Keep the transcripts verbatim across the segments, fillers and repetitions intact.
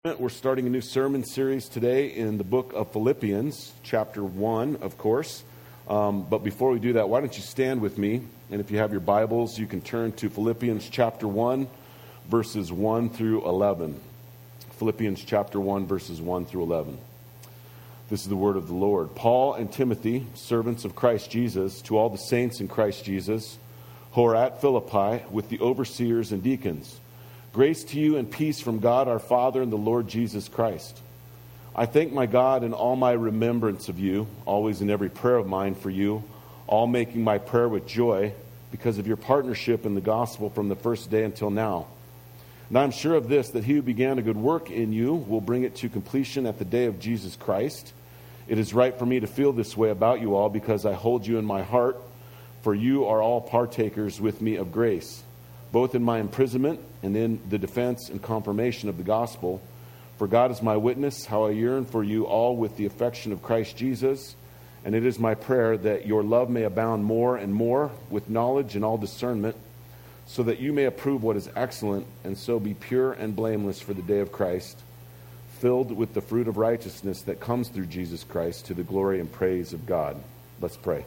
We're starting a new sermon series today in the book of Philippians, chapter one, of course. Um, but before we do that, why don't you stand with me? And if you have your Bibles, you can turn to Philippians chapter one, verses one through eleven. Philippians chapter one, verses one through eleven. This is the word of the Lord. Paul and Timothy, servants of Christ Jesus, to all the saints in Christ Jesus, who are at Philippi with the overseers and deacons. Grace to you and peace from God our Father and the Lord Jesus Christ. I thank my God in all my remembrance of you, always in every prayer of mine for you, all making my prayer with joy because of your partnership in the gospel from the first day until now. And I'm sure of this, that he who began a good work in you will bring it to completion at the day of Jesus Christ. It is right for me to feel this way about you all because I hold you in my heart, for you are all partakers with me of grace, both in my imprisonment and in the defense and confirmation of the gospel. For God is my witness, how I yearn for you all with the affection of Christ Jesus. And it is my prayer that your love may abound more and more with knowledge and all discernment, so that you may approve what is excellent, and so be pure and blameless for the day of Christ, filled with the fruit of righteousness that comes through Jesus Christ to the glory and praise of God. Let's pray.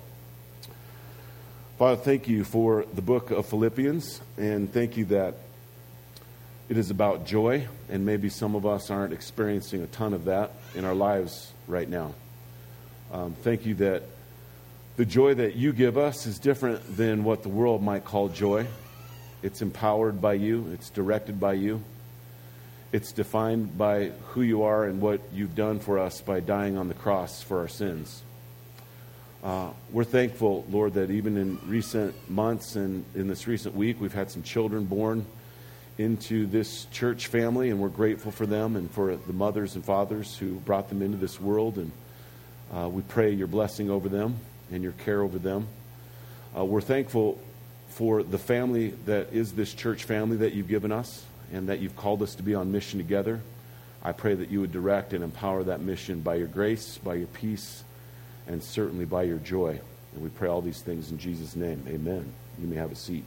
Father, thank you for the book of Philippians, and thank you that it is about joy, and maybe some of us aren't experiencing a ton of that in our lives right now. Um, thank you that the joy that you give us is different than what the world might call joy. It's empowered by you. It's directed by you. It's defined by who you are and what you've done for us by dying on the cross for our sins. Uh, we're thankful, Lord, that even in recent months and in this recent week, we've had some children born into this church family, and we're grateful for them and for the mothers and fathers who brought them into this world. And uh, we pray your blessing over them and your care over them. Uh, we're thankful for the family that is this church family that you've given us and that you've called us to be on mission together. I pray that you would direct and empower that mission by your grace, by your peace, and certainly by your joy. And we pray all these things in Jesus' name. Amen. You may have a seat.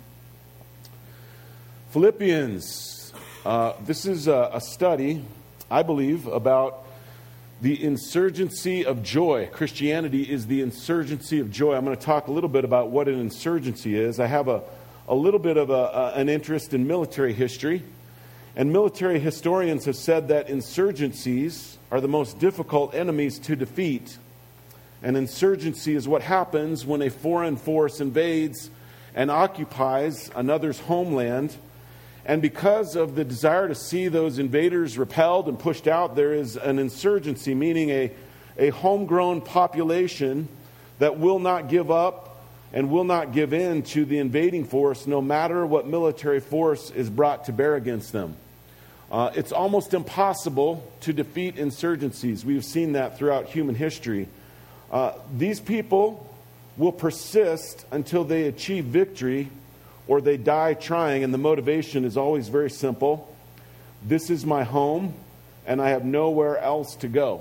Philippians. Uh, this is a, a study, I believe, about the insurgency of joy. Christianity is the insurgency of joy. I'm going to talk a little bit about what an insurgency is. I have a, a little bit of a, a, an interest in military history. And military historians have said that insurgencies are the most difficult enemies to defeat. An insurgency is what happens when a foreign force invades and occupies another's homeland. And because of the desire to see those invaders repelled and pushed out, there is an insurgency, meaning a, a homegrown population that will not give up and will not give in to the invading force, no matter what military force is brought to bear against them. Uh, it's almost impossible to defeat insurgencies. We've seen that throughout human history. Uh, these people will persist until they achieve victory or they die trying, and the motivation is always very simple. This is my home, and I have nowhere else to go.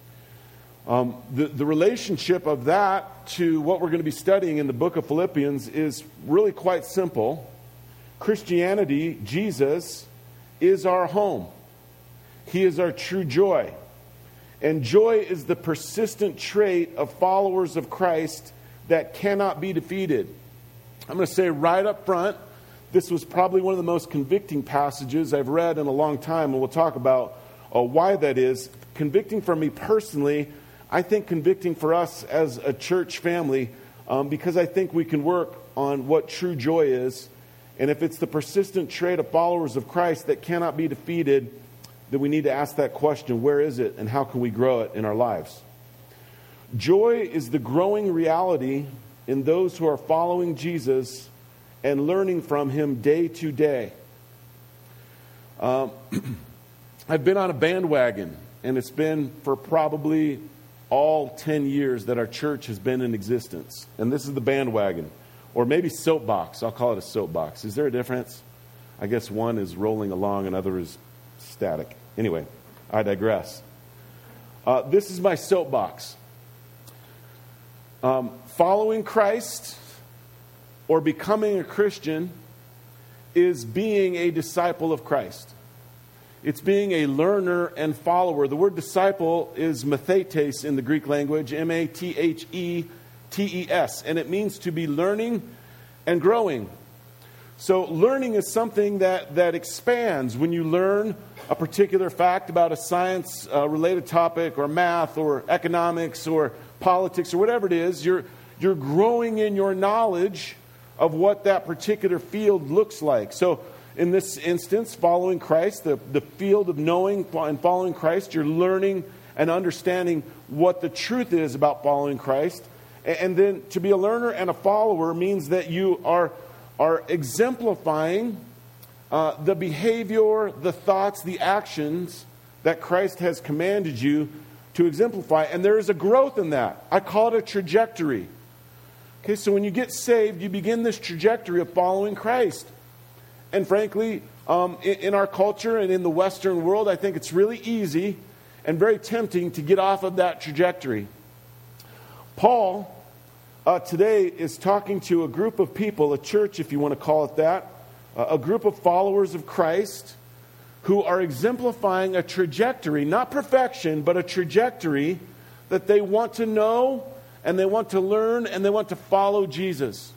Um, the, the relationship of that to what we're going to be studying in the book of Philippians is really quite simple. Christianity, Jesus, is our home. He is our true joy. And joy is the persistent trait of followers of Christ that cannot be defeated. I'm going to say right up front, this was probably one of the most convicting passages I've read in a long time, and we'll talk about uh, why that is. Convicting for me personally, I think convicting for us as a church family, um, because I think we can work on what true joy is. And if it's the persistent trait of followers of Christ that cannot be defeated, then we need to ask that question, where is it and how can we grow it in our lives? Joy is the growing reality in those who are following Jesus and learning from him day to day. Um, I've been on a bandwagon, and it's been for probably all ten years that our church has been in existence. And this is the bandwagon, or maybe soapbox. I'll call it a soapbox. Is there a difference? I guess one is rolling along and other is static. Anyway, I digress. Uh, this is my soapbox. Um, following Christ or becoming a Christian is being a disciple of Christ. It's being a learner and follower. The word disciple is mathetes in the Greek language, M A T H E T E S, and it means to be learning and growing. So learning is something that, that expands. When you learn a particular fact about a science-related uh, topic, or math, or economics, or politics, or whatever it is, you're, you're growing in your knowledge of what that particular field looks like. So in this instance, following Christ, the, the field of knowing and following Christ, you're learning and understanding what the truth is about following Christ. And, and then to be a learner and a follower means that you are, are exemplifying uh, the behavior, the thoughts, the actions that Christ has commanded you to exemplify. And there is a growth in that. I call it a trajectory. Okay, so when you get saved, you begin this trajectory of following Christ. And frankly, um, in, in our culture and in the Western world, I think it's really easy and very tempting to get off of that trajectory. Paul uh, today is talking to a group of people, a church if you want to call it that, uh, a group of followers of Christ who are exemplifying a trajectory, not perfection, but a trajectory that they want to know and they want to learn and they want to follow Jesus.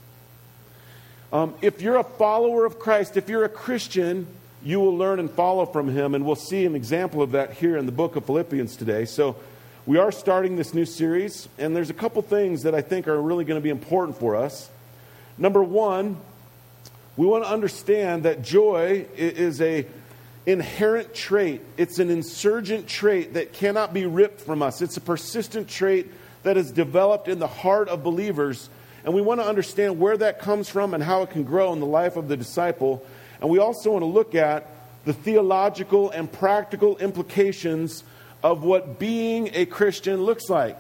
Um, if you're a follower of Christ, if you're a Christian, you will learn and follow from Him. And we'll see an example of that here in the book of Philippians today. So we are starting this new series, and there's a couple things that I think are really going to be important for us. Number one, we want to understand that joy is a inherent trait. It's an insurgent trait that cannot be ripped from us. It's a persistent trait that is developed in the heart of believers. And we want to understand where that comes from and how it can grow in the life of the disciple. And we also want to look at the theological and practical implications of what being a Christian looks like.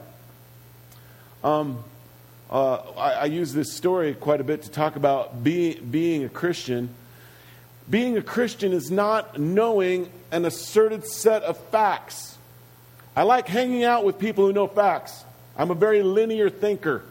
Um, uh, I, I use this story quite a bit to talk about being, being a Christian. Being a Christian is not knowing an asserted set of facts. I like hanging out with people who know facts. I'm a very linear thinker.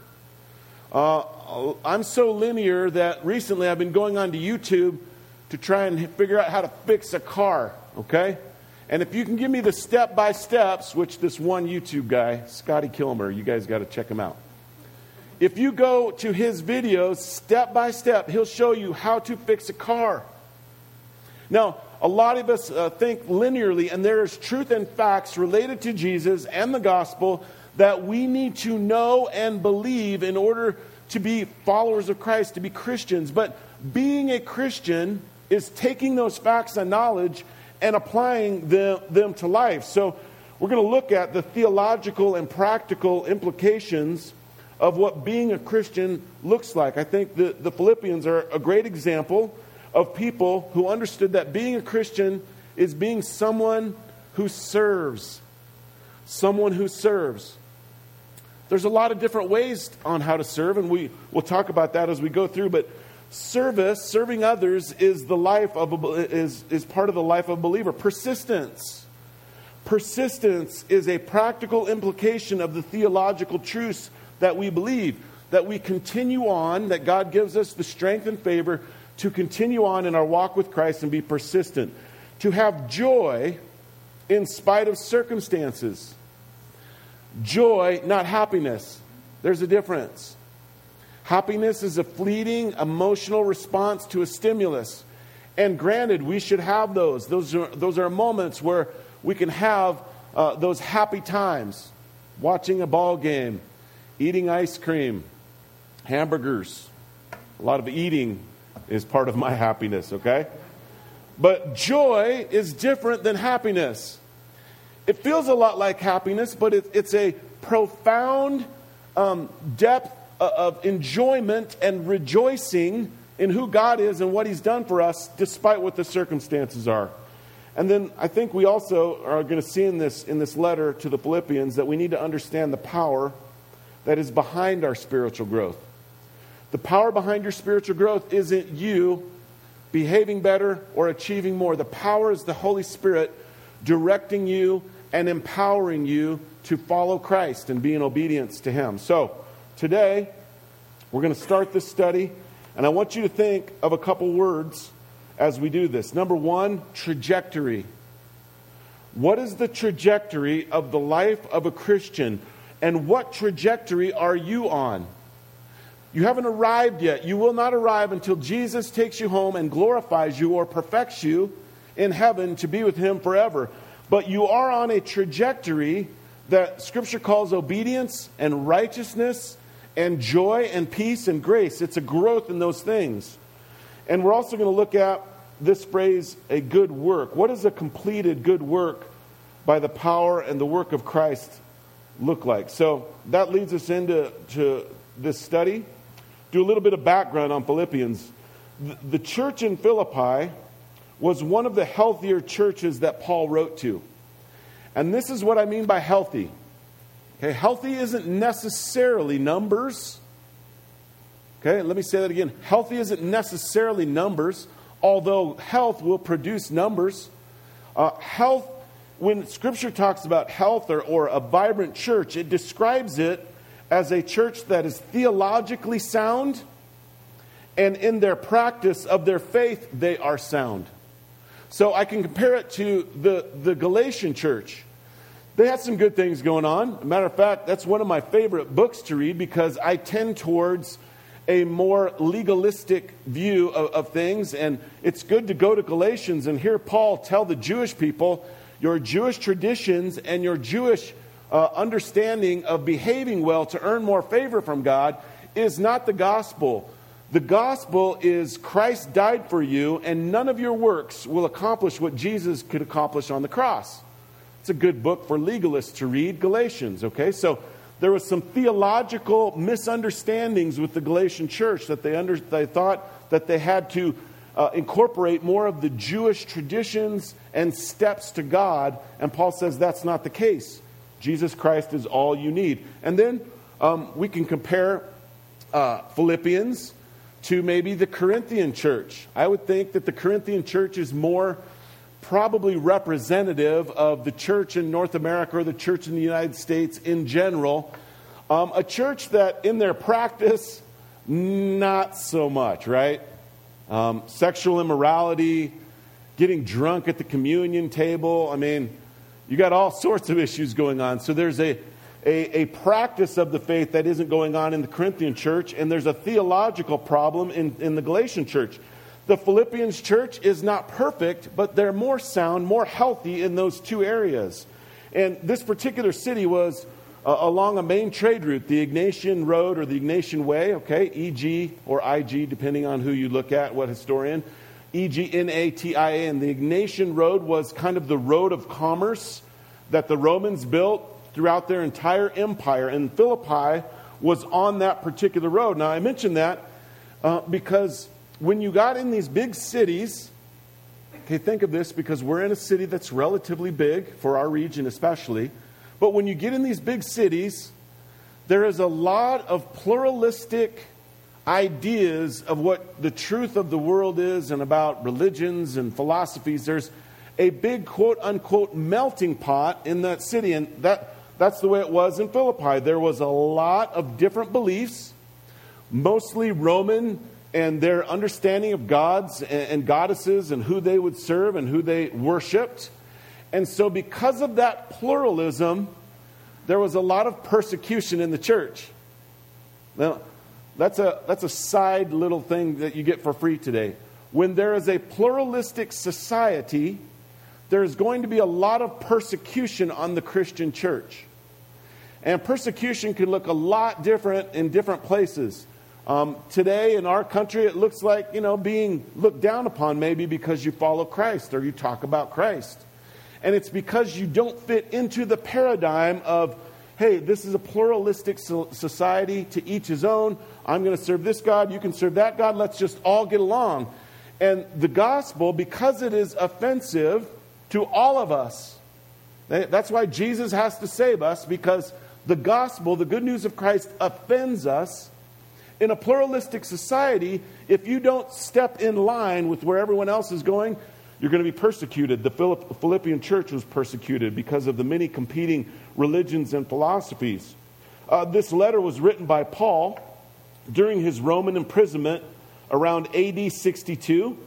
Uh, I'm so linear that recently I've been going on to YouTube to try and figure out how to fix a car, okay? And if you can give me the step-by-steps, which this one YouTube guy, Scotty Kilmer, you guys got to check him out. If you go to his videos, step-by-step, he'll show you how to fix a car. Now, a lot of us uh, think linearly, and there is truth and facts related to Jesus and the gospel that we need to know and believe in order to be followers of Christ, to be Christians. But being a Christian is taking those facts and knowledge and applying them, them to life. So we're going to look at the theological and practical implications of what being a Christian looks like. I think the, the Philippians are a great example of people who understood that being a Christian is being someone who serves. Someone who serves. There's a lot of different ways on how to serve, and we will talk about that as we go through. But service, serving others, is the life of a, is is part of the life of a believer. Persistence, persistence is a practical implication of the theological truths that we believe. That we continue on, that God gives us the strength and favor to continue on in our walk with Christ and be persistent. To have joy in spite of circumstances. Joy, not happiness. There's a difference. Happiness is a fleeting emotional response to a stimulus. And granted, we should have those. Those are, those are moments where we can have uh, those happy times. Watching a ball game, eating ice cream, hamburgers. A lot of eating is part of my happiness, okay? But joy is different than happiness. It feels a lot like happiness, but it, it's a profound um, depth of enjoyment and rejoicing in who God is and what He's done for us, despite what the circumstances are. And then I think we also are going to see in this, in this letter to the Philippians that we need to understand the power that is behind our spiritual growth. The power behind your spiritual growth isn't you behaving better or achieving more. The power is the Holy Spirit directing you and empowering you to follow Christ and be in obedience to Him. So, today, we're going to start this study, and I want you to think of a couple words as we do this. Number one, trajectory. What is the trajectory of the life of a Christian? And what trajectory are you on? You haven't arrived yet. You will not arrive until Jesus takes you home and glorifies you or perfects you in heaven to be with Him forever. But you are on a trajectory that Scripture calls obedience and righteousness and joy and peace and grace. It's a growth in those things. And we're also going to look at this phrase, a good work. What does a completed good work by the power and the work of Christ look like? So that leads us into to this study. Do a little bit of background on Philippians. The, the church in Philippi was one of the healthier churches that Paul wrote to. And this is what I mean by healthy. Okay, healthy isn't necessarily numbers. Okay, let me say that again. Healthy isn't necessarily numbers, although health will produce numbers. Uh, health, when Scripture talks about health or, or a vibrant church, it describes it as a church that is theologically sound, and in their practice of their faith, they are sound. So I can compare it to the, the Galatian church. They had some good things going on. Matter of fact, that's one of my favorite books to read because I tend towards a more legalistic view of, of things. And it's good to go to Galatians and hear Paul tell the Jewish people, your Jewish traditions and your Jewish uh, understanding of behaving well to earn more favor from God is not the gospel. The gospel is Christ died for you, and none of your works will accomplish what Jesus could accomplish on the cross. It's a good book for legalists to read, Galatians, okay? So there was some theological misunderstandings with the Galatian church that they, under, they thought that they had to uh, incorporate more of the Jewish traditions and steps to God, and Paul says that's not the case. Jesus Christ is all you need. And then um, we can compare uh, Philippians to maybe the Corinthian church. I would think that the Corinthian church is more probably representative of the church in North America or the church in the United States in general. Um, a church that in their practice, not so much, right? Um, sexual immorality, getting drunk at the communion table. I mean, you got all sorts of issues going on. So there's a A, a practice of the faith that isn't going on in the Corinthian church, and there's a theological problem in, in the Galatian church. The Philippians church is not perfect, but they're more sound, more healthy in those two areas. And this particular city was uh, along a main trade route, the Ignatian Road or the Ignatian Way, okay, E G or I G, depending on who you look at, what historian. E G N A T I A, and the Ignatian Road was kind of the road of commerce that the Romans built throughout their entire empire, and Philippi was on that particular road. Now, I mention that uh, because when you got in these big cities, okay, think of this, because we're in a city that's relatively big, for our region especially, but when you get in these big cities, there is a lot of pluralistic ideas of what the truth of the world is and about religions and philosophies. There's a big quote-unquote melting pot in that city, and that That's the way it was in Philippi. There was a lot of different beliefs, mostly Roman, and their understanding of gods and goddesses and who they would serve and who they worshipped. And so because of that pluralism, there was a lot of persecution in the church. Now, that's a, that's a side little thing that you get for free today. When there is a pluralistic society, there's going to be a lot of persecution on the Christian church. And persecution can look a lot different in different places. Um, today in our country, it looks like, you know, being looked down upon maybe because you follow Christ or you talk about Christ. And it's because you don't fit into the paradigm of, hey, this is a pluralistic society, to each his own. I'm going to serve this God, you can serve that God, let's just all get along. And the gospel, because it is offensive to all of us, that's why Jesus has to save us, because the gospel, the good news of Christ, offends us. In a pluralistic society, if you don't step in line with where everyone else is going, you're going to be persecuted. The Philippian church was persecuted because of the many competing religions and philosophies. Uh, this letter was written by Paul during his Roman imprisonment around A D sixty-two.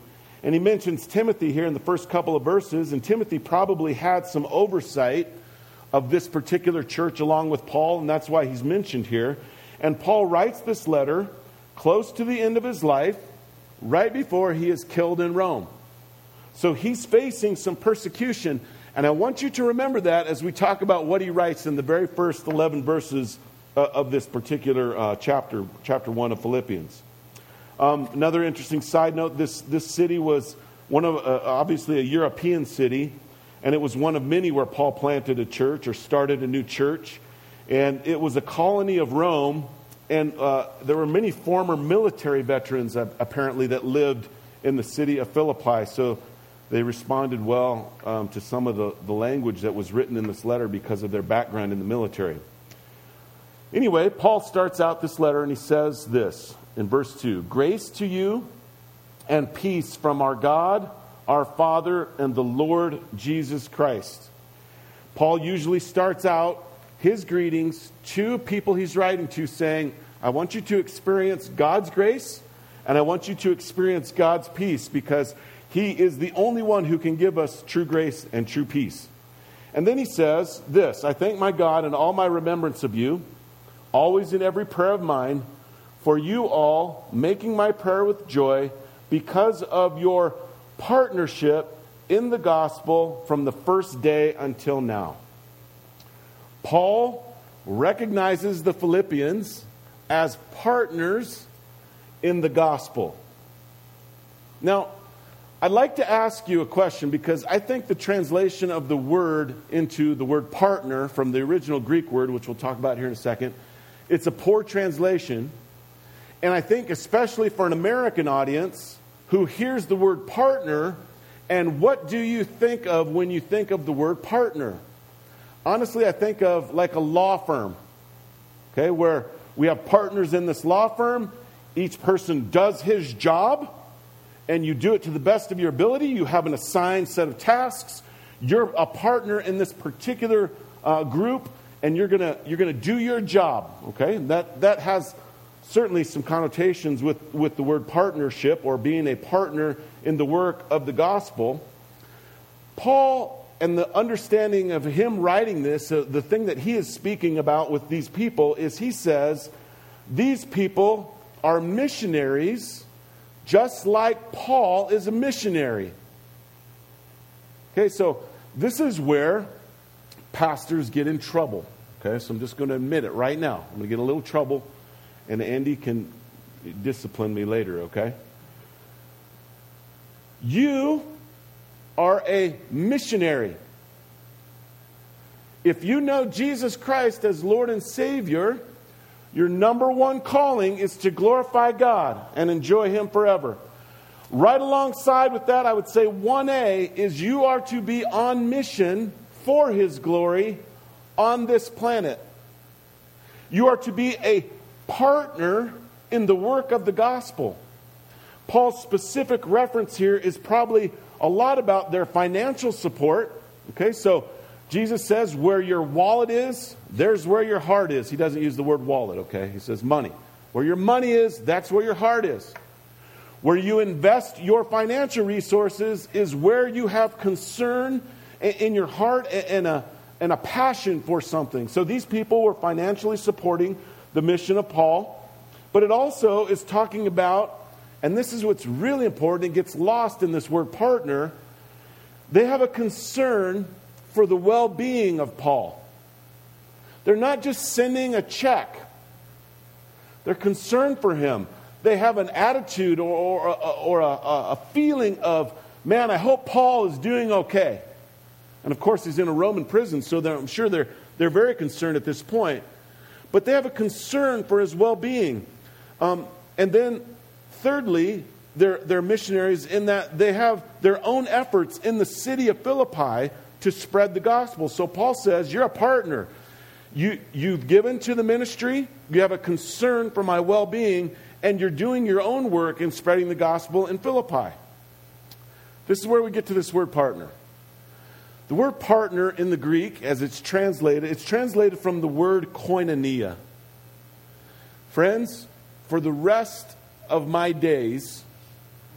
And he mentions Timothy here in the first couple of verses, and Timothy probably had some oversight of this particular church along with Paul, and that's why he's mentioned here. And Paul writes this letter close to the end of his life, right before he is killed in Rome. So he's facing some persecution, and I want you to remember that as we talk about what he writes in the very first eleven verses uh, of this particular uh, chapter, chapter one of Philippians. Um, another interesting side note, this, this city was one of, uh, obviously a European city, and it was one of many where Paul planted a church or started a new church. And it was a colony of Rome, and uh, there were many former military veterans uh, apparently that lived in the city of Philippi. So they responded well um, to some of the, the language that was written in this letter because of their background in the military. Anyway, Paul starts out this letter and he says this in verse two. Grace to you and peace from our God, our Father, and the Lord Jesus Christ. Paul usually starts out his greetings to people he's writing to saying, I want you to experience God's grace and I want you to experience God's peace because He is the only one who can give us true grace and true peace. And then he says this, I thank my God in all my remembrance of you, always in every prayer of mine, for you all, making my prayer with joy because of your partnership in the gospel from the first day until now. Paul recognizes the Philippians as partners in the gospel. Now, I'd like to ask you a question because I think the translation of the word into the word partner from the original Greek word, which we'll talk about here in a second, it's a poor translation. And I think especially for an American audience who hears the word partner, and what do you think of when you think of the word partner? Honestly, I think of like a law firm, okay, where we have partners in this law firm. Each person does his job, and you do it to the best of your ability. You have an assigned set of tasks. You're a partner in this particular uh, group, and you're gonna you're gonna do your job. Okay, and that that has certainly some connotations with with the word partnership or being a partner in the work of the gospel. Paul, and the understanding of him writing this, uh, the thing that he is speaking about with these people is he says these people are missionaries, just like Paul is a missionary. Okay, so this is where pastors get in trouble. Okay, so I'm just going to admit it right now. I'm going to get a little trouble, and Andy can discipline me later, okay? You are a missionary. If you know Jesus Christ as Lord and Savior, your number one calling is to glorify God and enjoy Him forever. Right alongside with that, I would say one A is you are to be on mission for His glory on this planet. You are to be a partner in the work of the gospel. Paul's specific reference here is probably a lot about their financial support. Okay, so Jesus says where your wallet is, there's where your heart is. He doesn't use the word wallet, okay? He says money. Where your money is, that's where your heart is. Where you invest your financial resources is where you have concern in your heart and a, and a passion for something. So these people were financially supporting the mission of Paul. But it also is talking about, and this is what's really important, it gets lost in this word partner, they have a concern for the well-being of Paul. They're not just sending a check. They're concerned for him. They have an attitude or, or, or a, a feeling of, man, I hope Paul is doing okay. And of course, he's in a Roman prison, so I'm sure they're, they're very concerned at this point. But they have a concern for his well-being. Um, and then, thirdly, they're, they're missionaries in that they have their own efforts in the city of Philippi to spread the gospel. So Paul says, you're a partner. You, you've given to the ministry, you have a concern for my well-being, and you're doing your own work in spreading the gospel in Philippi. This is where we get to this word partner. The word partner in the Greek, as it's translated, it's translated from the word koinonia. Friends, for the rest of my days,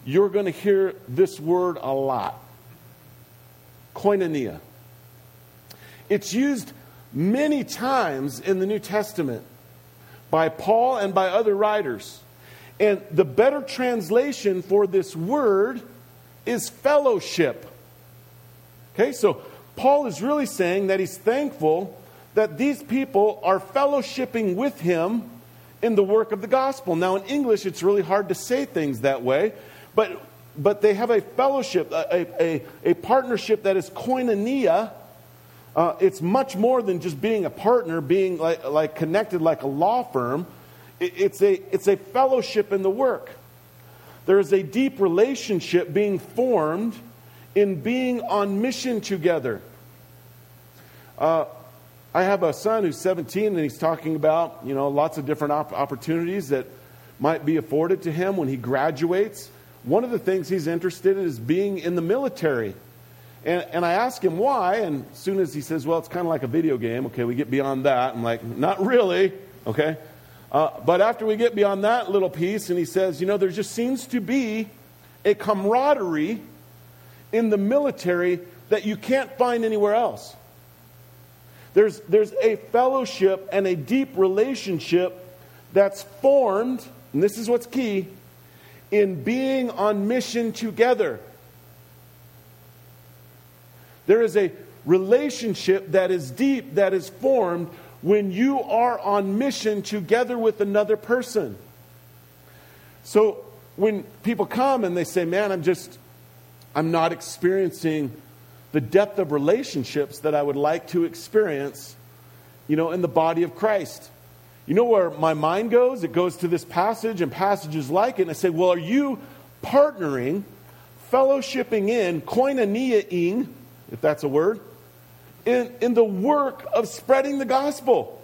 you're going to hear this word a lot. Koinonia. It's used many times in the New Testament by Paul and by other writers. And the better translation for this word is fellowship. Okay, so Paul is really saying that he's thankful that these people are fellowshipping with him in the work of the gospel. Now in English it's really hard to say things that way, but but they have a fellowship, a, a, a partnership that is koinonia. Uh, it's much more than just being a partner, being like, like connected like a law firm. It, it's a it's a fellowship in the work. There is a deep relationship being formed in being on mission together. Uh, I have a son who's seventeen, and he's talking about, you know, lots of different op- opportunities that might be afforded to him when he graduates. One of the things he's interested in is being in the military. And, and I ask him why, and as soon as he says, well, it's kind of like a video game. Okay, we get beyond that. I'm like, not really, okay? Uh, but after we get beyond that little piece, and he says, you know, there just seems to be a camaraderie in the military that you can't find anywhere else. There's, there's a fellowship and a deep relationship that's formed, and this is what's key, in being on mission together. There is a relationship that is deep, that is formed when you are on mission together with another person. So when people come and they say, man, I'm just, I'm not experiencing the depth of relationships that I would like to experience, you know, in the body of Christ. You know where my mind goes? It goes to this passage and passages like it. And I say, well, are you partnering, fellowshipping in, koinonia-ing, if that's a word, in, in the work of spreading the gospel?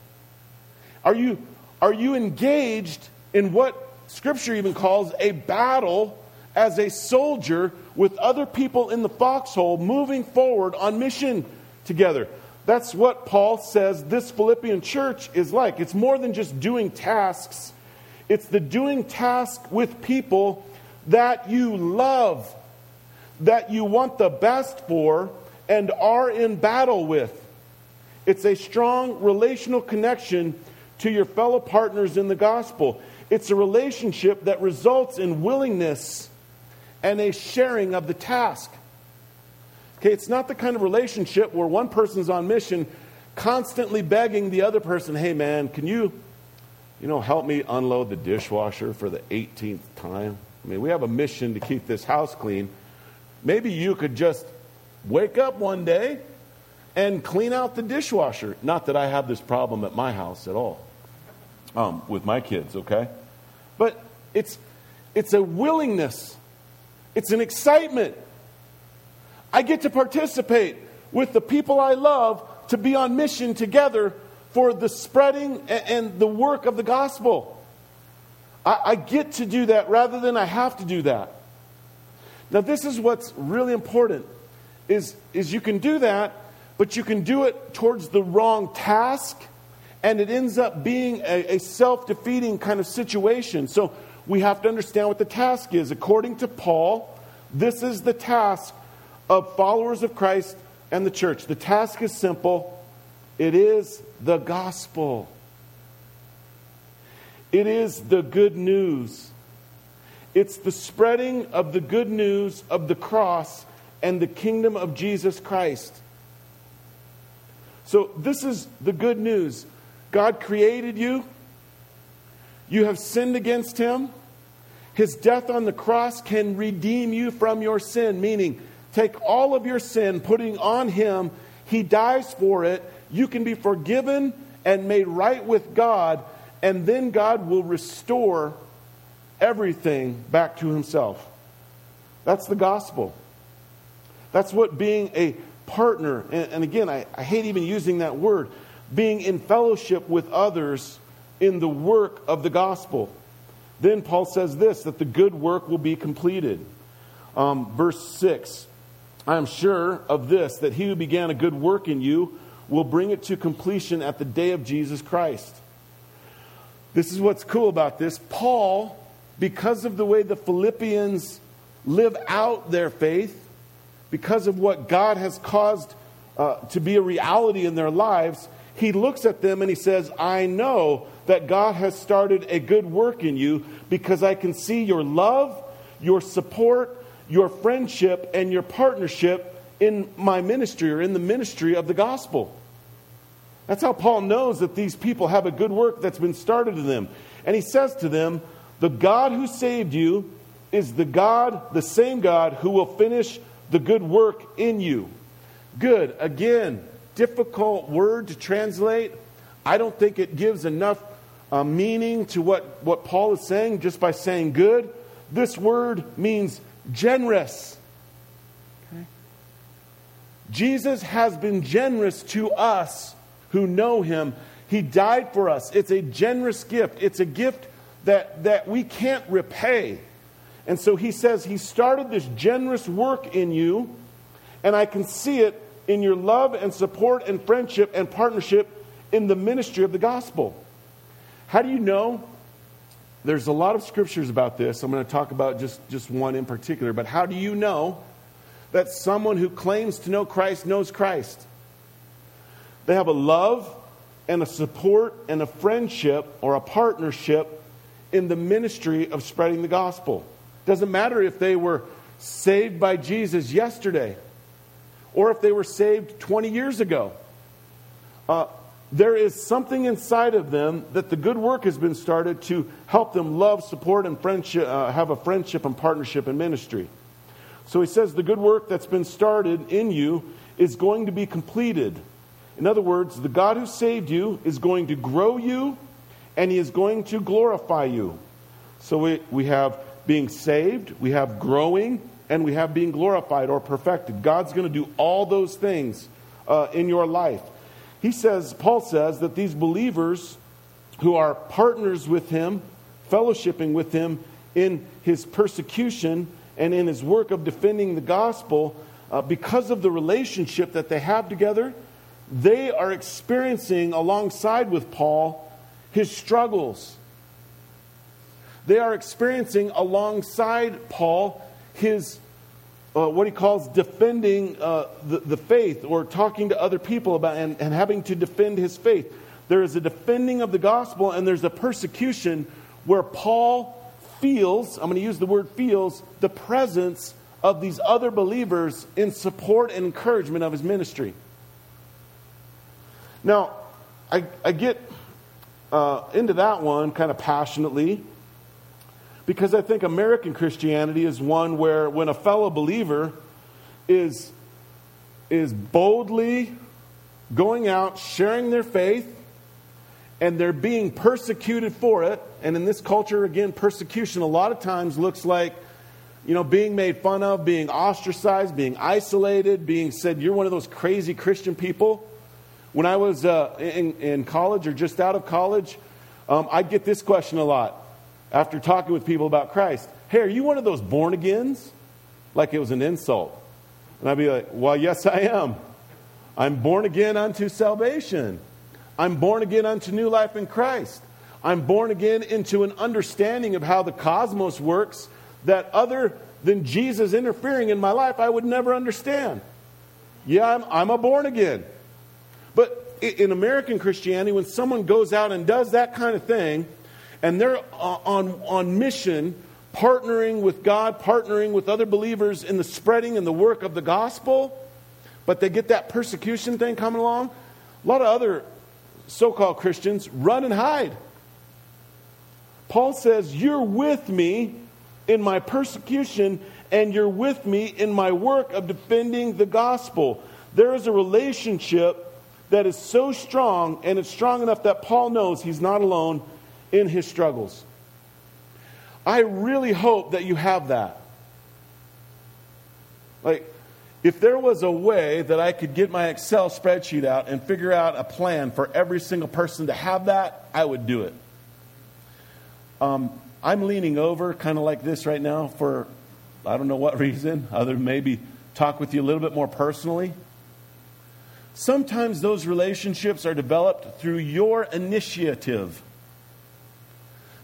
Are you, are you engaged in what Scripture even calls a battle as a soldier with other people in the foxhole moving forward on mission together? That's what Paul says this Philippian church is like. It's more than just doing tasks. It's the doing task with people that you love, that you want the best for, and are in battle with. It's a strong relational connection to your fellow partners in the gospel. It's a relationship that results in willingness and a sharing of the task. Okay, it's not the kind of relationship where one person's on mission constantly begging the other person, hey man, can you, you know, help me unload the dishwasher for the eighteenth time? I mean, we have a mission to keep this house clean. Maybe you could just wake up one day and clean out the dishwasher. Not that I have this problem at my house at all, um, with my kids, okay? But it's it's a willingness. It's an excitement. I get to participate with the people I love to be on mission together for the spreading and the work of the gospel. I, I get to do that rather than I have to do that. Now, this is what's really important, is, is you can do that, but you can do it towards the wrong task, and it ends up being a, a self-defeating kind of situation. So we have to understand what the task is. According to Paul, this is the task of followers of Christ and the church. The task is simple. It is the gospel. It is the good news. It's the spreading of the good news of the cross and the kingdom of Jesus Christ. So this is the good news. God created you. You have sinned against Him. His death on the cross can redeem you from your sin, meaning take all of your sin, putting on Him. He dies for it. You can be forgiven and made right with God, and then God will restore everything back to Himself. That's the gospel. That's what being a partner, and, and again, I, I hate even using that word, being in fellowship with others in the work of the gospel. Then Paul says this, that the good work will be completed. Um, verse six, I am sure of this, that He who began a good work in you will bring it to completion at the day of Jesus Christ. This is what's cool about this. Paul because of the way the Philippians live out their faith, because of what God has caused uh, to be a reality in their lives, he looks at them and he says, I know that God has started a good work in you because I can see your love, your support, your friendship, and your partnership in my ministry or in the ministry of the gospel. That's how Paul knows that these people have a good work that's been started in them. And he says to them, the God who saved you is the God, the same God who will finish the good work in you. Good, again, difficult word to translate. I don't think it gives enough uh, meaning to what, what Paul is saying just by saying good. This word means generous. Okay? Jesus has been generous to us who know him. He died for us. It's a generous gift. It's a gift that, that we can't repay. And so he says he started this generous work in you, and I can see it in your love and support and friendship and partnership in the ministry of the gospel. How do you know? There's a lot of scriptures about this. I'm going to talk about just, just one in particular. But how do you know that someone who claims to know Christ knows Christ? They have a love and a support and a friendship or a partnership in the ministry of spreading the gospel. Doesn't matter if they were saved by Jesus yesterday or if they were saved twenty years ago. Uh, there is something inside of them that the good work has been started to help them love, support, and friendship, uh, have a friendship and partnership in ministry. So he says the good work that's been started in you is going to be completed. In other words, the God who saved you is going to grow you, and he is going to glorify you. So we, we have being saved, we have growing, and we have being glorified or perfected. God's going to do all those things uh, in your life. He says, Paul says that these believers who are partners with him, fellowshipping with him in his persecution and in his work of defending the gospel, uh, because of the relationship that they have together, they are experiencing alongside with Paul his struggles. They are experiencing alongside Paul his uh, what he calls defending uh, the, the faith, or talking to other people about and, and having to defend his faith. There is a defending of the gospel, and there's a persecution where Paul feels, I'm going to use the word feels, the presence of these other believers in support and encouragement of his ministry. Now, I, I get uh, into that one kind of passionately because I think American Christianity is one where when a fellow believer is, is boldly going out, sharing their faith, and they're being persecuted for it, and in this culture, again, persecution a lot of times looks like, you know, being made fun of, being ostracized, being isolated, being said, you're one of those crazy Christian people. When I was uh, in, in college or just out of college, um, I'd get this question a lot after talking with people about Christ. Hey, are you one of those born agains? Like it was an insult. And I'd be like, well, yes, I am. I'm born again unto salvation. I'm born again unto new life in Christ. I'm born again into an understanding of how the cosmos works that other than Jesus interfering in my life, I would never understand. Yeah, I'm, I'm a born again. But in American Christianity, when someone goes out and does that kind of thing, and they're on, on mission, partnering with God, partnering with other believers in the spreading and the work of the gospel, but they get that persecution thing coming along, a lot of other so-called Christians run and hide. Paul says, you're with me in my persecution, and you're with me in my work of defending the gospel. There is a relationship that is so strong, and it's strong enough that Paul knows he's not alone in his struggles. I really hope that you have that. Like, if there was a way that I could get my Excel spreadsheet out and figure out a plan for every single person to have that, I would do it. Um, I'm leaning over kind of like this right now for, I don't know what reason, other than maybe talk with you a little bit more personally. Sometimes those relationships are developed through your initiative.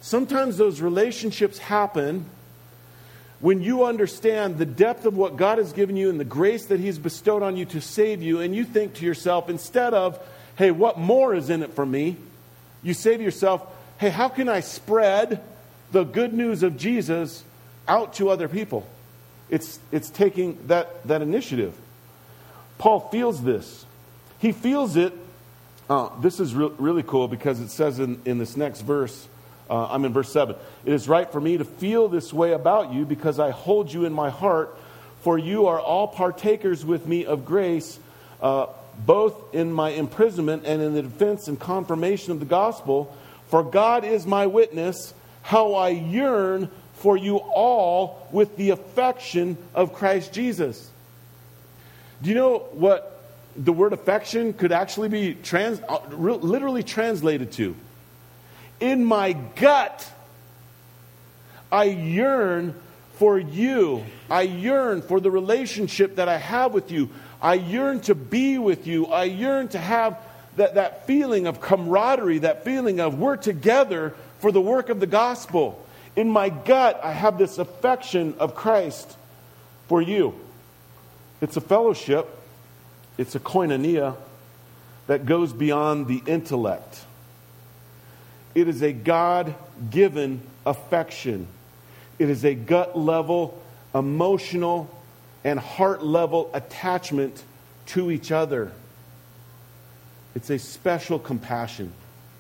Sometimes those relationships happen when you understand the depth of what God has given you and the grace that He's bestowed on you to save you, and you think to yourself, instead of, hey, what more is in it for me? You say to yourself, hey, how can I spread the good news of Jesus out to other people? It's, it's taking that, that initiative. Paul feels this. He feels it. Uh, this is re- really cool because it says in, in this next verse, uh, I'm in verse seven. It is right for me to feel this way about you because I hold you in my heart, for you are all partakers with me of grace, uh, both in my imprisonment and in the defense and confirmation of the gospel. For God is my witness, how I yearn for you all with the affection of Christ Jesus. Do you know what the word affection could actually be trans, literally translated to? In my gut, I yearn for you. I yearn for the relationship that I have with you. I yearn to be with you. I yearn to have that, that feeling of camaraderie, that feeling of we're together for the work of the gospel. In my gut, I have this affection of Christ for you. It's a fellowship. It's a koinonia that goes beyond the intellect. It is a God-given affection. It is a gut-level, emotional, and heart-level attachment to each other. It's a special compassion.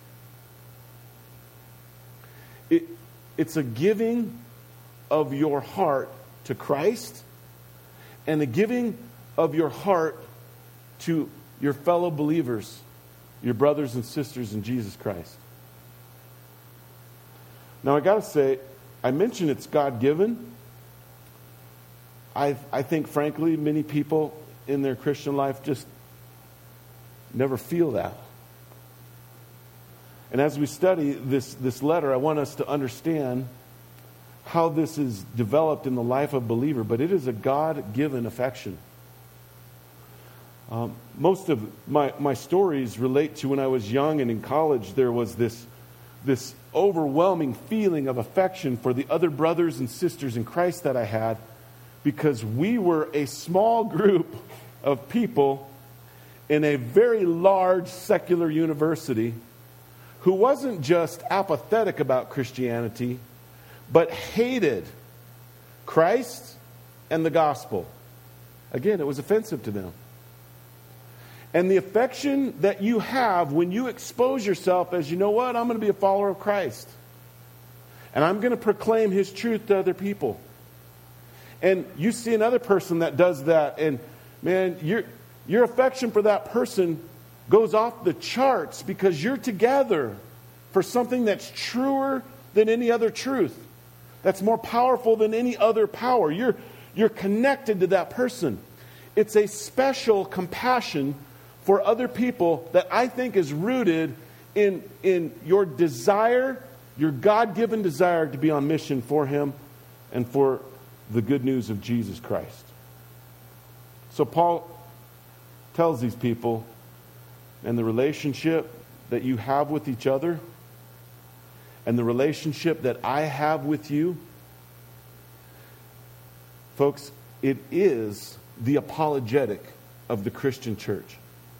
It, it's a giving of your heart to Christ and a giving of your heart to your fellow believers, your brothers and sisters in Jesus Christ. Now, I got to say, I mentioned it's God-given. I, I think, frankly, many people in their Christian life just never feel that. And as we study this, this letter, I want us to understand how this is developed in the life of a believer, but it is a God-given affection. Um, most of my, my stories relate to when I was young and in college. There was this, this overwhelming feeling of affection for the other brothers and sisters in Christ that I had, because we were a small group of people in a very large secular university who wasn't just apathetic about Christianity, but hated Christ and the gospel. Again, it was offensive to them. And the affection that you have when you expose yourself as, you know what, I'm going to be a follower of Christ. And I'm going to proclaim His truth to other people. And you see another person that does that, and man, your, your affection for that person goes off the charts because you're together for something that's truer than any other truth, that's more powerful than any other power. You're, you're connected to that person. It's a special compassion for other people that I think is rooted in, in your desire, your God-given desire to be on mission for Him and for the good news of Jesus Christ. So Paul tells these people, and the relationship that you have with each other and the relationship that I have with you, folks, it is the apologetic of the Christian church.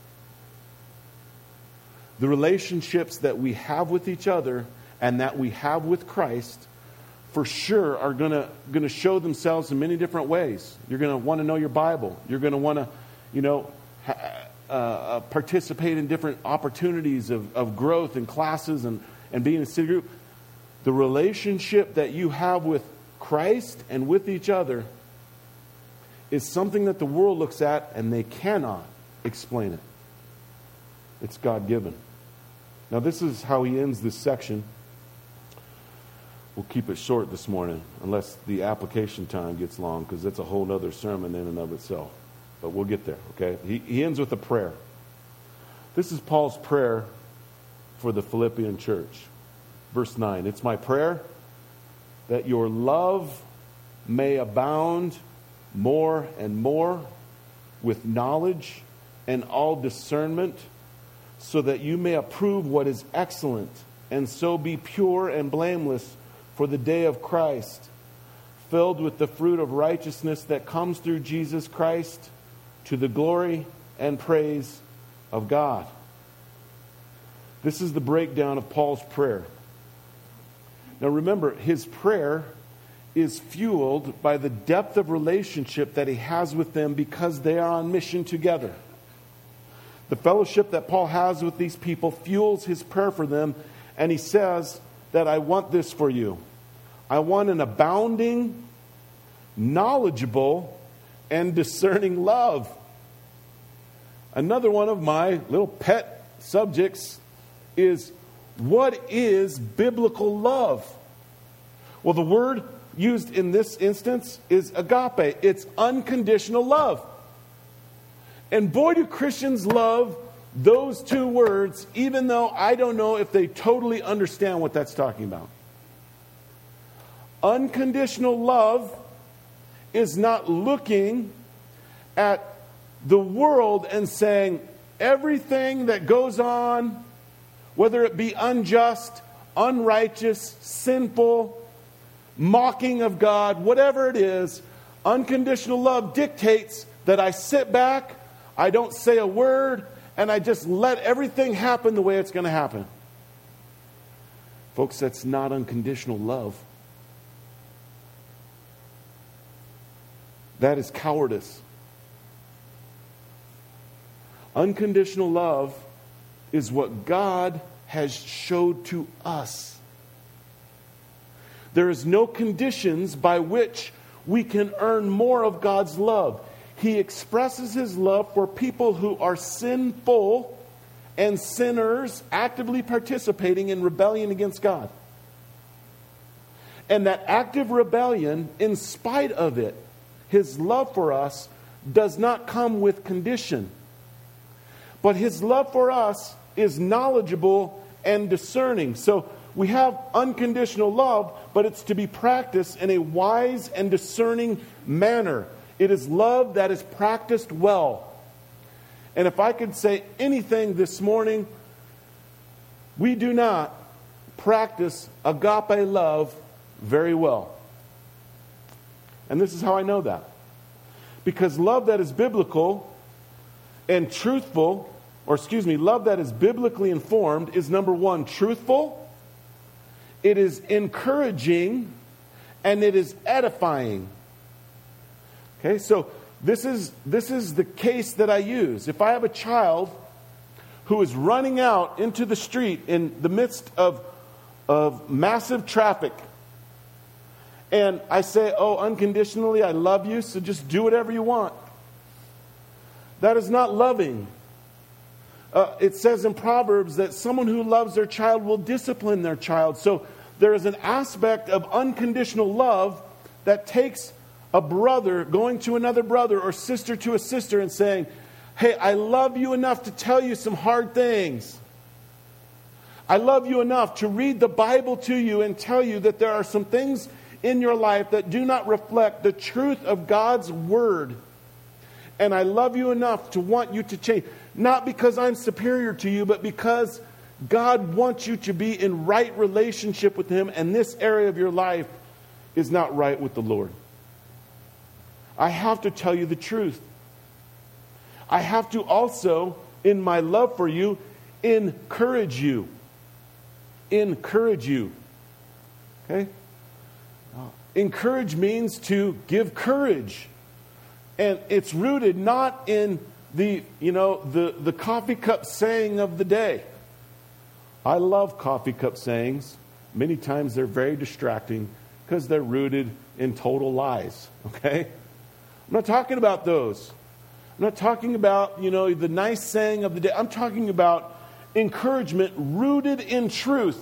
The relationships that we have with each other and that we have with Christ for sure are going to going to show themselves in many different ways. You're going to want to know your Bible. You're going to want to, you know, ha- uh, participate in different opportunities of, of growth in classes and, and being in a city group. The relationship that you have with Christ and with each other is something that the world looks at and they cannot explain it. It's God-given. Now, this is how he ends this section. We'll keep it short this morning, unless the application time gets long, because it's a whole other sermon in and of itself. But we'll get there, okay? He, he ends with a prayer. This is Paul's prayer for the Philippian church. Verse nine, it's my prayer that your love may abound more and more with knowledge and all discernment, so that you may approve what is excellent, and so be pure and blameless for the day of Christ, filled with the fruit of righteousness that comes through Jesus Christ, to the glory and praise of God. This is the breakdown of Paul's prayer. Now remember, his prayer is fueled by the depth of relationship that he has with them because they are on mission together. The fellowship that Paul has with these people fuels his prayer for them, and he says that I want this for you. I want an abounding, knowledgeable, and discerning love. Another one of my little pet subjects is, what is biblical love? Well, the word used in this instance is agape. It's unconditional love. And boy, do Christians love those two words, even though I don't know if they totally understand what that's talking about. Unconditional love is not looking at the world and saying everything that goes on, whether it be unjust, unrighteous, sinful, mocking of God, whatever it is, unconditional love dictates that I sit back, I don't say a word, and I just let everything happen the way it's going to happen. Folks, that's not unconditional love. That is cowardice. Unconditional love is what God has showed to us. There is no conditions by which we can earn more of God's love. He expresses his love for people who are sinful and sinners actively participating in rebellion against God. And that active rebellion, in spite of it, his love for us does not come with condition. But his love for us is knowledgeable and discerning. So we have unconditional love, but it's to be practiced in a wise and discerning manner. It is love that is practiced well. And if I could say anything this morning, we do not practice agape love very well. And this is how I know that. Because love that is biblical and truthful, or excuse me, love that is biblically informed is, number one, truthful, it is encouraging, and it is edifying. Okay, so this is this is the case that I use. If I have a child who is running out into the street in the midst of, of massive traffic, and I say, oh, unconditionally, I love you, so just do whatever you want. That is not loving. Uh, it says in Proverbs that someone who loves their child will discipline their child. So there is an aspect of unconditional love that takes a brother going to another brother or sister to a sister and saying, hey, I love you enough to tell you some hard things. I love you enough to read the Bible to you and tell you that there are some things in your life that do not reflect the truth of God's Word. And I love you enough to want you to change. Not because I'm superior to you, but because God wants you to be in right relationship with Him, and this area of your life is not right with the Lord. I have to tell you the truth. I have to also, in my love for you, encourage you. Encourage you. Okay? Encourage means to give courage. And it's rooted not in the, you know, the, the coffee cup saying of the day. I love coffee cup sayings. Many times they're very distracting because they're rooted in total lies. Okay? I'm not talking about those. I'm not talking about, you know, the nice saying of the day. I'm talking about encouragement rooted in truth.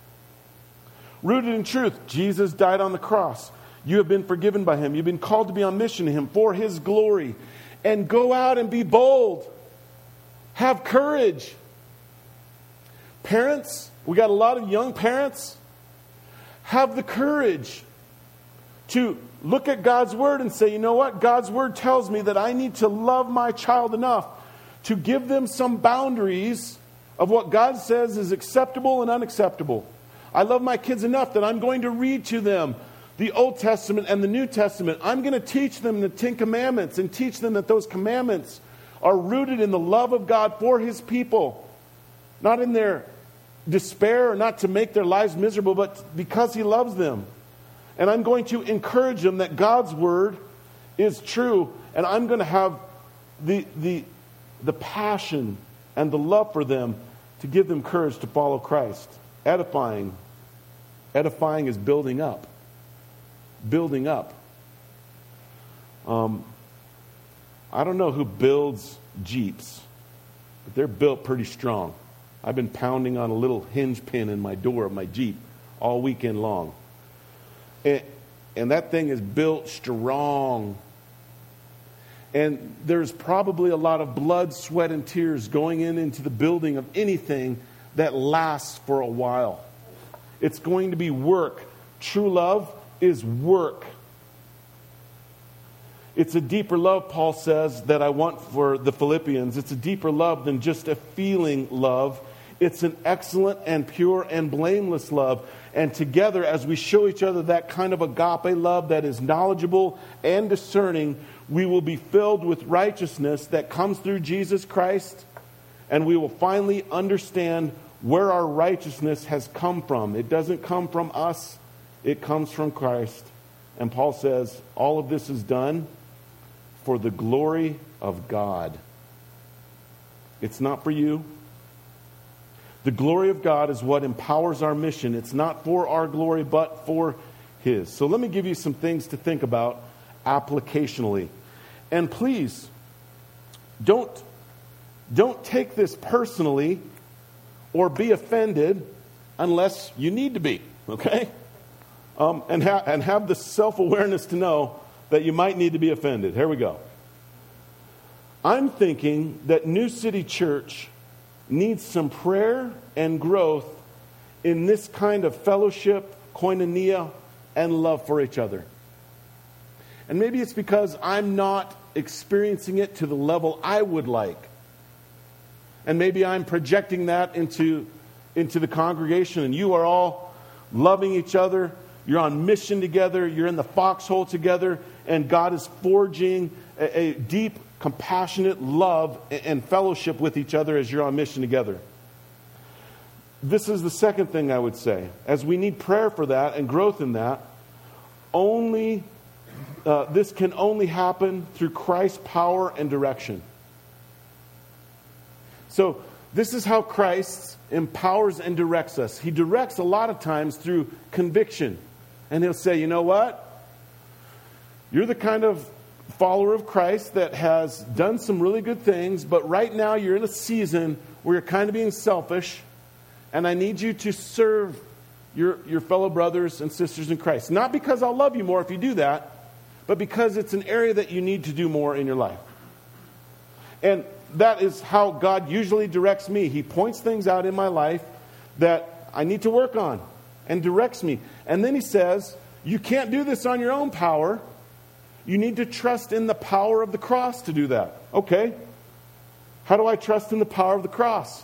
Rooted in truth. Jesus died on the cross. You have been forgiven by Him. You've been called to be on mission to Him for His glory. And go out and be bold. Have courage. Parents, we got a lot of young parents. Have the courage to look at God's Word and say, you know what? God's Word tells me that I need to love my child enough to give them some boundaries of what God says is acceptable and unacceptable. I love my kids enough that I'm going to read to them the Old Testament and the New Testament. I'm going to teach them the Ten Commandments and teach them that those commandments are rooted in the love of God for His people. Not in their despair or not to make their lives miserable, but because He loves them. And I'm going to encourage them that God's Word is true. And I'm going to have the, the, the passion and the love for them to give them courage to follow Christ. Edifying. Edifying is building up. Building up. Um, I don't know who builds Jeeps, but they're built pretty strong. I've been pounding on a little hinge pin in my door of my Jeep all weekend long. And, and that thing is built strong. And there's probably a lot of blood, sweat, and tears going in into the building of anything that lasts for a while. It's going to be work. True love is work. It's a deeper love, Paul says, that I want for the Philippians. It's a deeper love than just a feeling love. It's an excellent and pure and blameless love. And together, as we show each other that kind of agape love that is knowledgeable and discerning, we will be filled with righteousness that comes through Jesus Christ. And we will finally understand where our righteousness has come from. It doesn't come from us. It comes from Christ. And Paul says, all of this is done for the glory of God. It's not for you. The glory of God is what empowers our mission. It's not for our glory, but for His. So let me give you some things to think about applicationally. And please, don't, don't take this personally or be offended unless you need to be, okay? Um, and, ha- and have the self-awareness to know that you might need to be offended. Here we go. I'm thinking that New City Church needs some prayer and growth in this kind of fellowship, koinonia, and love for each other. And maybe it's because I'm not experiencing it to the level I would like. And maybe I'm projecting that into, into the congregation, and you are all loving each other. You're on mission together. You're in the foxhole together. And God is forging a, a deep, compassionate love and fellowship with each other as you're on mission together. This is the second thing I would say. As we need prayer for that and growth in that, only uh, this can only happen through Christ's power and direction. So this is how Christ empowers and directs us. He directs a lot of times through conviction. And He'll say, you know what? You're the kind of follower of Christ that has done some really good things, but right now you're in a season where you're kind of being selfish, and I need you to serve your, your fellow brothers and sisters in Christ. Not because I'll love you more if you do that, but because it's an area that you need to do more in your life. And that is how God usually directs me. He points things out in my life that I need to work on and directs me. And then He says, you can't do this on your own power. You need to trust in the power of the cross to do that. Okay. How do I trust in the power of the cross?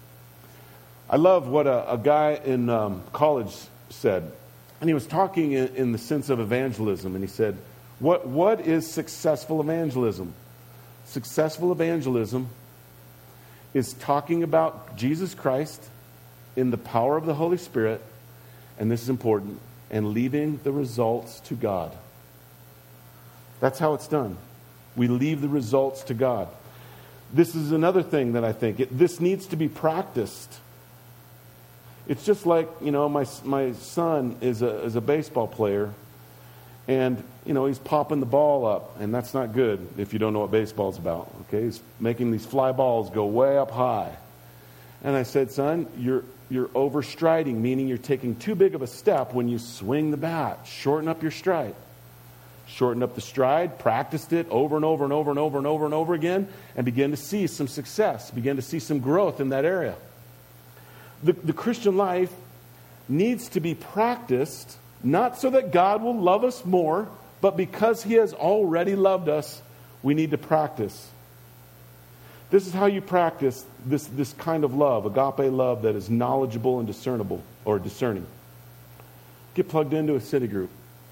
I love what a, a guy in um, college said. And he was talking in, in the sense of evangelism. And he said, what, what is successful evangelism? Successful evangelism is talking about Jesus Christ in the power of the Holy Spirit, and this is important, and leaving the results to God. That's how it's done. We leave the results to God. This is another thing that I think. It, this needs to be practiced. It's just like, you know, my my son is a is a baseball player, and, you know, he's popping the ball up, and that's not good if you don't know what baseball's about. Okay, he's making these fly balls go way up high. And I said, son, you're you're overstriding, meaning you're taking too big of a step when you swing the bat. Shorten up your stride. Shorten up the stride, practiced it over and over and over and over and over and over again, and begin to see some success, begin to see some growth in that area. The, the Christian life needs to be practiced, not so that God will love us more, but because He has already loved us, we need to practice. This is how you practice this, this kind of love, agape love that is knowledgeable and discernible, or discerning. Get plugged into a city group.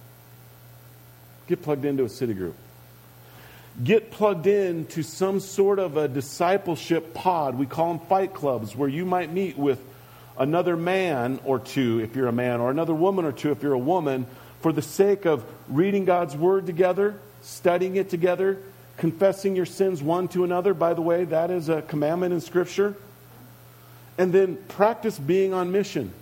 Get plugged into a city group. Get plugged into some sort of a discipleship pod. We call them fight clubs, where you might meet with another man or two if you're a man, or another woman or two if you're a woman, for the sake of reading God's Word together, studying it together, confessing your sins one to another. By the way, that is a commandment in Scripture. And then practice being on mission.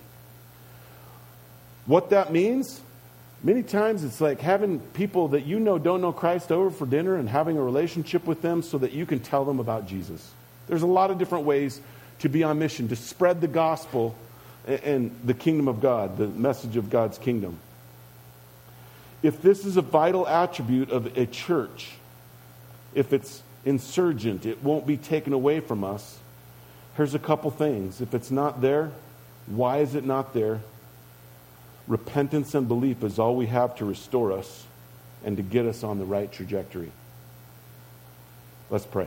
What that means, many times it's like having people that you know don't know Christ over for dinner and having a relationship with them so that you can tell them about Jesus. There's a lot of different ways to be on mission, to spread the gospel and the kingdom of God, the message of God's kingdom. If this is a vital attribute of a church, if it's insurgent, it won't be taken away from us. Here's a couple things. If it's not there, why is it not there? Repentance and belief is all we have to restore us and to get us on the right trajectory. Let's pray.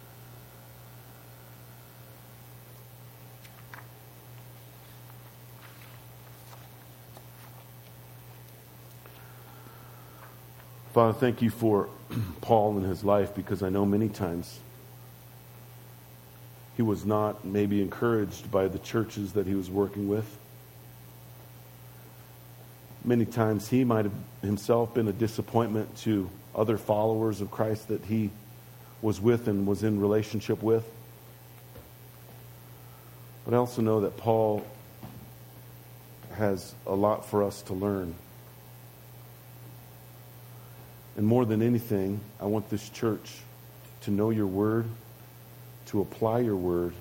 Father, thank you for Paul and his life, because I know many times he was not maybe encouraged by the churches that he was working with. Many times he might have himself been a disappointment to other followers of Christ that he was with and was in relationship with. But I also know that Paul has a lot for us to learn. And more than anything, I want this church to know your word, to apply your word,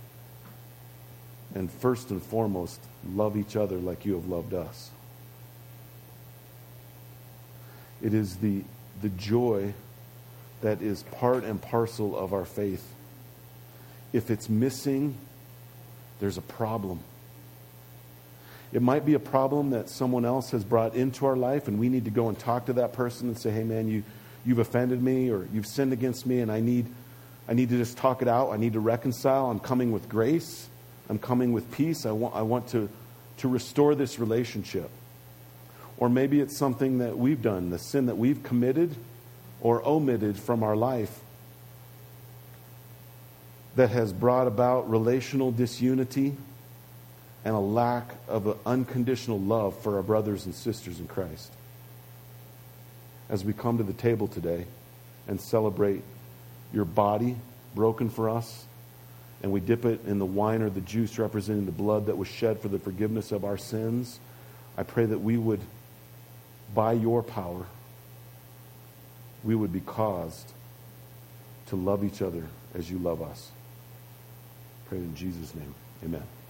and first and foremost, love each other like you have loved us. It is the, the joy that is part and parcel of our faith. If it's missing, there's a problem. It might be a problem that someone else has brought into our life, and we need to go and talk to that person and say, hey man, you, you've offended me, or you've sinned against me, and I need, I need to just talk it out. I need to reconcile. I'm coming with grace. I'm coming with peace. I want, I want to, to restore this relationship. Or maybe it's something that we've done, the sin that we've committed or omitted from our life that has brought about relational disunity and a lack of an unconditional love for our brothers and sisters in Christ. As we come to the table today and celebrate your body broken for us, and we dip it in the wine or the juice representing the blood that was shed for the forgiveness of our sins, I pray that we would, by your power, we would be caused to love each other as you love us. Pray in Jesus' name. Amen.